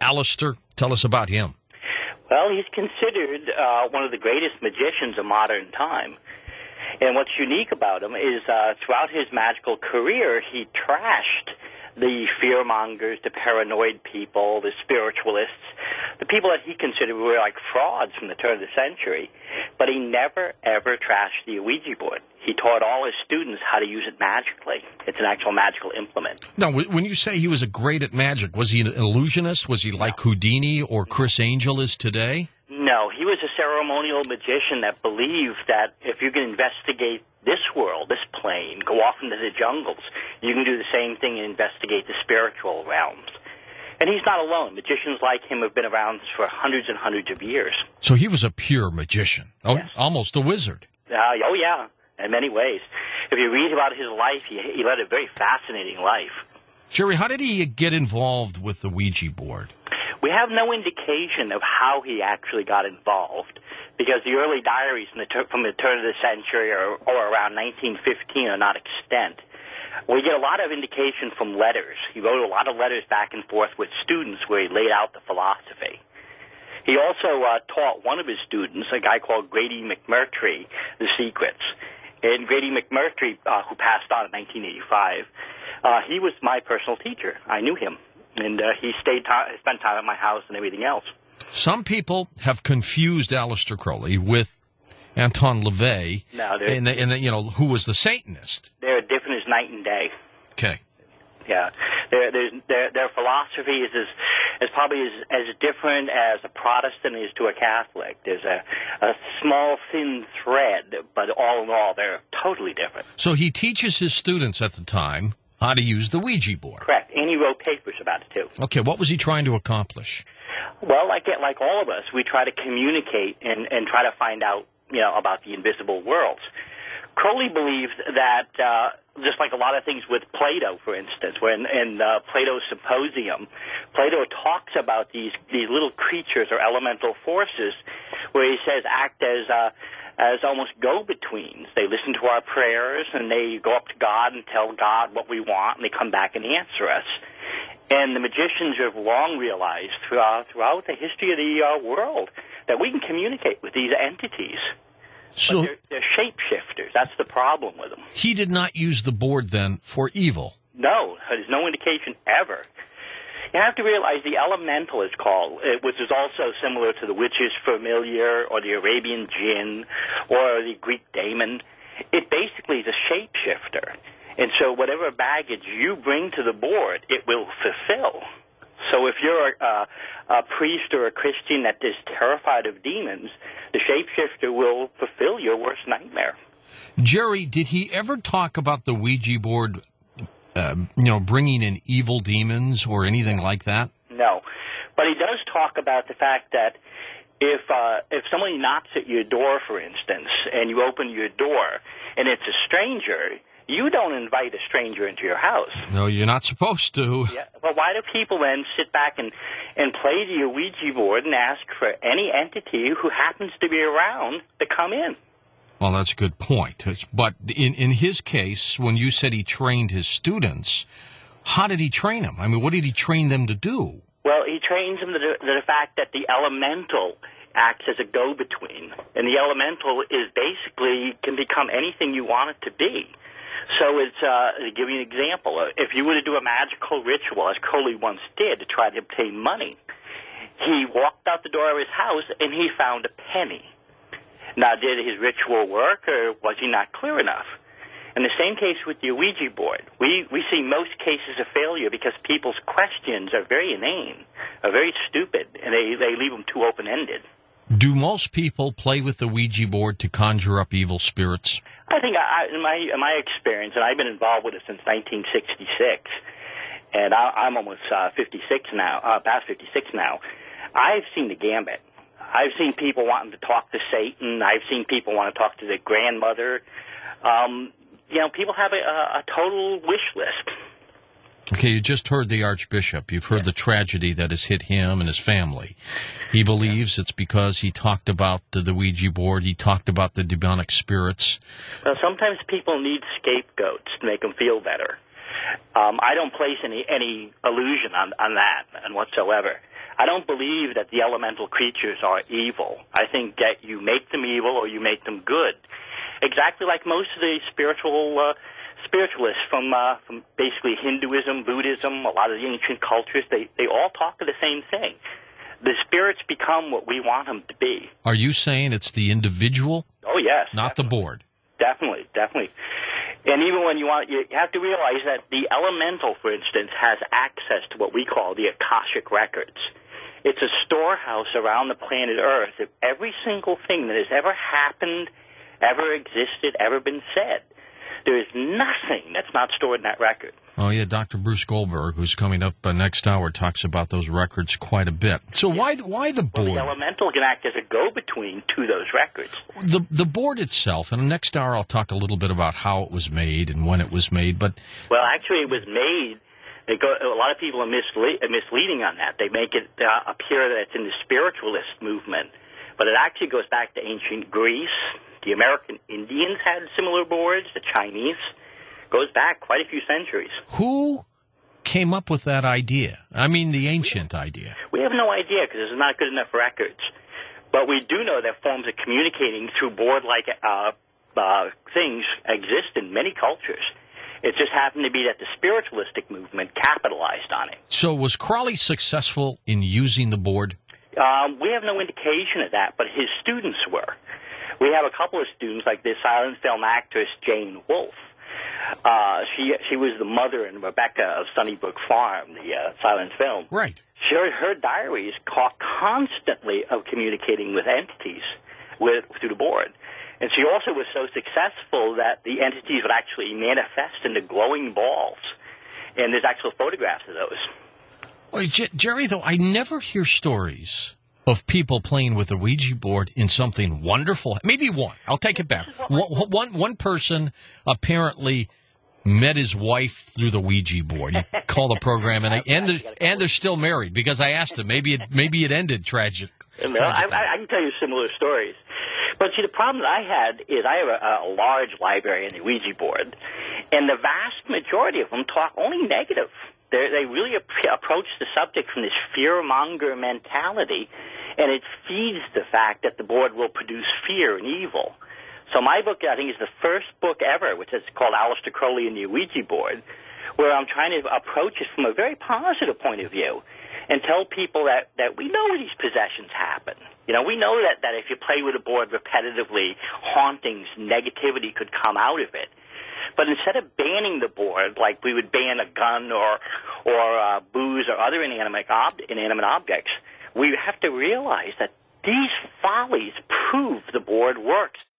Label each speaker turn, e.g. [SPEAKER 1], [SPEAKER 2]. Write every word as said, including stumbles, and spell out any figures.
[SPEAKER 1] Aleister, tell us about him.
[SPEAKER 2] Well, he's considered uh, one of the greatest magicians of modern time. And what's unique about him is uh, throughout his magical career, he trashed the fear-mongers, the paranoid people, the spiritualists, the people that he considered were like frauds from the turn of the century. But he never, ever trashed the Ouija board. He taught all his students how to use it magically. It's an actual magical implement.
[SPEAKER 1] Now, when you say he was a great at magic, was he an illusionist? Was he like no. Houdini or Chris Angel is today?
[SPEAKER 2] No, he was a ceremonial magician that believed that if you can investigate this world, this plane, go off into the jungles, you can do the same thing and investigate the spiritual realms. And he's not alone. Magicians like him have been around for hundreds and hundreds of years.
[SPEAKER 1] So he was a pure magician, oh, yes. Almost a wizard.
[SPEAKER 2] Uh, oh, yeah, in many ways. If you read about his life, he, he led a very fascinating life.
[SPEAKER 1] Jerry, how did he get involved with the Ouija board?
[SPEAKER 2] We have no indication of how he actually got involved, because the early diaries from the, ter- from the turn of the century or, or around nineteen fifteen are not extant. We get a lot of indication from letters. He wrote a lot of letters back and forth with students where he laid out the philosophy. He also uh, taught one of his students, a guy called Grady McMurtry, the secrets. And Grady McMurtry, uh, who passed on in nineteen eighty-five, uh, he was my personal teacher. I knew him. And uh, he stayed t- spent time at my house and everything else.
[SPEAKER 1] Some people have confused Aleister Crowley with Anton LaVey,
[SPEAKER 2] no,
[SPEAKER 1] and, the, and the, you know, who was the Satanist.
[SPEAKER 2] They're different as night and day.
[SPEAKER 1] Okay.
[SPEAKER 2] Yeah, their their their philosophy is as, is probably as, as different as a Protestant is to a Catholic. There's a, a small thin thread, but all in all, they're totally different.
[SPEAKER 1] So he teaches his students at the time how to use the Ouija board.
[SPEAKER 2] Correct, and he wrote papers about it too.
[SPEAKER 1] Okay, what was he trying to accomplish?
[SPEAKER 2] Well, like like all of us, we try to communicate and, and try to find out, you know, about the invisible worlds. Crowley believes that, uh, just like a lot of things with Plato, for instance, when in uh, Plato's Symposium, Plato talks about these these little creatures or elemental forces, where he says act as uh, as almost go-betweens. They listen to our prayers, and they go up to God and tell God what we want, and they come back and answer us. And the magicians have long realized throughout, throughout the history of the uh, world that we can communicate with these entities.
[SPEAKER 1] So
[SPEAKER 2] but they're, they're shapeshifters. That's the problem with them.
[SPEAKER 1] He did not use the board, then, for evil?
[SPEAKER 2] No. There's no indication ever. You have to realize the elemental is called, which is also similar to the witch's familiar or the Arabian jinn or the Greek daemon. It basically is a shapeshifter. And so whatever baggage you bring to the board, it will fulfill. So if you're a, a priest or a Christian that is terrified of demons, the shapeshifter will fulfill your worst nightmare.
[SPEAKER 1] Jerry, did he ever talk about the Ouija board, uh, you know, bringing in evil demons or anything like that?
[SPEAKER 2] No. But he does talk about the fact that if uh, if somebody knocks at your door, for instance, and you open your door and it's a stranger, you don't invite a stranger into your house.
[SPEAKER 1] No, you're not supposed to.
[SPEAKER 2] Yeah. Well, why do people then sit back and, and play the Ouija board and ask for any entity who happens to be around to come in?
[SPEAKER 1] Well, that's a good point. But in, in his case, when you said he trained his students, how did he train them? I mean, what did he train them to do?
[SPEAKER 2] Well, he trains them to the, to the fact that the elemental acts as a go-between. And the elemental is basically can become anything you want it to be. So it's, uh, to give you an example, if you were to do a magical ritual, as Crowley once did, to try to obtain money, he walked out the door of his house and he found a penny. Now, did his ritual work, or was he not clear enough? In the same case with the Ouija board, we, we see most cases of failure because people's questions are very inane, are very stupid, and they, they leave them too open-ended.
[SPEAKER 1] Do most people play with the Ouija board to conjure up evil spirits?
[SPEAKER 2] I think, I, in my in my experience, and I've been involved with it since nineteen sixty-six, and I, I'm almost uh, fifty-six now, uh, past fifty-six now, I've seen the gambit. I've seen people wanting to talk to Satan. I've seen people want to talk to their grandmother. Um, you know, people have a, a, a total wish list.
[SPEAKER 1] Okay, you just heard the Archbishop. You've heard yeah. the tragedy that has hit him and his family. He believes yeah. it's because he talked about the, the Ouija board. He talked about the demonic spirits.
[SPEAKER 2] Well, sometimes people need scapegoats to make them feel better. Um, I don't place any, any illusion on, on that and whatsoever. I don't believe that the elemental creatures are evil. I think that you make them evil or you make them good. Exactly like most of the spiritual uh, spiritualists from uh, from basically Hinduism, Buddhism, a lot of the ancient cultures, they, they all talk of the same thing. The spirits become what we want them to be.
[SPEAKER 1] Are you saying it's the individual?
[SPEAKER 2] Oh, yes.
[SPEAKER 1] Not
[SPEAKER 2] definitely.
[SPEAKER 1] the board?
[SPEAKER 2] Definitely, definitely. And even when you want, you have to realize that the elemental, for instance, has access to what we call the Akashic records. It's a storehouse around the planet Earth of every single thing that has ever happened, ever existed, ever been said. There is nothing that's not stored in that record.
[SPEAKER 1] Oh, yeah, Doctor Bruce Goldberg, who's coming up uh, next hour, talks about those records quite a bit. So yeah. why why the board?
[SPEAKER 2] Well, the elemental can act as a go-between to those records.
[SPEAKER 1] The the board itself, and next hour I'll talk a little bit about how it was made and when it was made. But
[SPEAKER 2] Well, actually, it was made. They go, a lot of people are misle- misleading on that. They make it uh, appear that it's in the spiritualist movement. But it actually goes back to ancient Greece. The American Indians had similar boards, the Chinese. Goes back quite a few centuries.
[SPEAKER 1] Who came up with that idea? I mean, the ancient idea.
[SPEAKER 2] We have no idea because there's not good enough records. But we do know that forms of communicating through board-like uh, uh, things exist in many cultures. It just happened to be that the spiritualistic movement capitalized on it.
[SPEAKER 1] So was Crowley successful in using the board?
[SPEAKER 2] Um, we have no indication of that, but his students were. We have a couple of students, like the silent film actress Jane Wolfe. Uh, she she was the mother in Rebecca of Sunnybrook Farm, the uh, silent film.
[SPEAKER 1] Right.
[SPEAKER 2] She, her diaries talk constantly of communicating with entities with through the board. And she also was so successful that the entities would actually manifest into glowing balls. And there's actual photographs of those.
[SPEAKER 1] Well, J- Jerry, though, I never hear stories of people playing with a Ouija board in something wonderful. Maybe one. I'll take it back. One, one, one person apparently met his wife through the Ouija board. You call the program, and I, and, they're, and they're still married because I asked him. Maybe it maybe it ended tragic.
[SPEAKER 2] No, I, I can tell you similar stories. But see, the problem that I had is I have a, a large library in the Ouija board, and the vast majority of them talk only negative. They're, they really ap- approach the subject from this fear-monger mentality, and it feeds the fact that the board will produce fear and evil. So my book, I think, is the first book ever, which is called Aleister Crowley and the Ouija Board, where I'm trying to approach it from a very positive point of view and tell people that, that we know these possessions happen. You know, we know that, that if you play with a board repetitively, hauntings, negativity could come out of it. But instead of banning the board, like we would ban a gun or or uh, booze or other inanimate, ob- inanimate objects, we have to realize that these follies prove the board works.